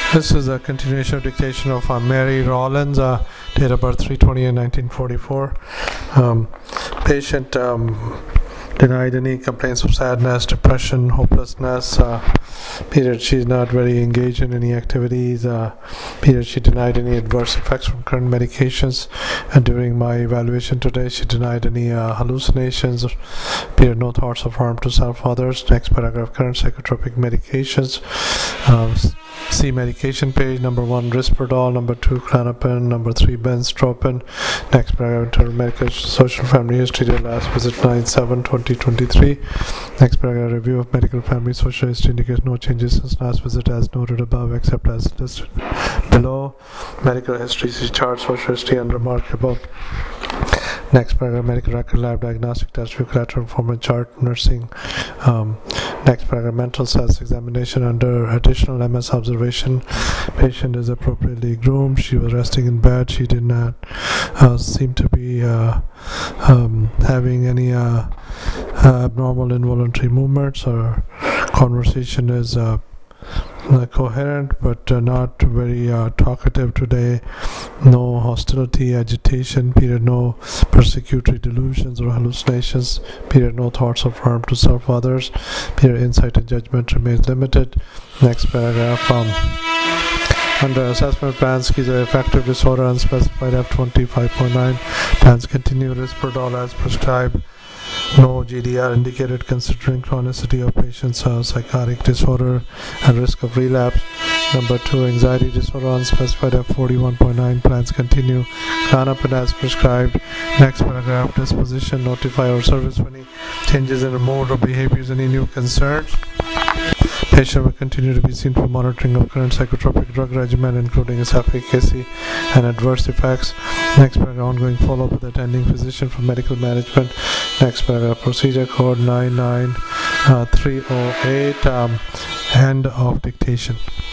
This is a continuation of dictation of Mary Rollins, date of birth 3/20/1944. Patient denied any complaints of sadness, depression, hopelessness. Period. She's not very engaged in any activities. Period. She denied any adverse effects from current medications. And during my evaluation today, she denied any hallucinations. Period. No thoughts of harm to self or others. Next paragraph. Current psychotropic medications. See medication page. Number 1, Risperdal. Number 2, Klonopin. Number 3, Benztropin. Next paragraph. Internal medical social family history. Their last visit 9/7/2023. Next paragraph. Review of medical family social history indicates no changes since last visit as noted above except as listed below. Medical history chart, social history unremarkable. Next paragraph. Medical record, lab diagnostic test, collateral performance chart, nursing. Next paragraph. Mental self examination under additional MS observation. Patient is appropriately groomed. She was resting in bed. She did not seem to be having any abnormal involuntary movements. Or conversation is coherent but not very talkative today. No hostility, agitation. Period. No persecutory delusions or hallucinations. Period. No thoughts of harm to self or others. Period. Insight and judgment remains limited. Next paragraph. Under assessment plan, schizoaffective disorder, unspecified F20 5.9. Plans continue Risperdal as prescribed. No GDR indicated considering chronicity of patient's psychotic disorder and risk of relapse. Number 2, anxiety disorder, unspecified F41.9. Plans continue. Klonopin as prescribed. Next paragraph. Disposition, notify our service for any changes in mode or behaviors, any new concerns. Patient will continue to be seen for monitoring of current psychotropic drug regimen, including its efficacy and adverse effects. Next paragraph. Ongoing follow-up with attending physician for medical management. Next paragraph. Procedure code 99308. End of dictation.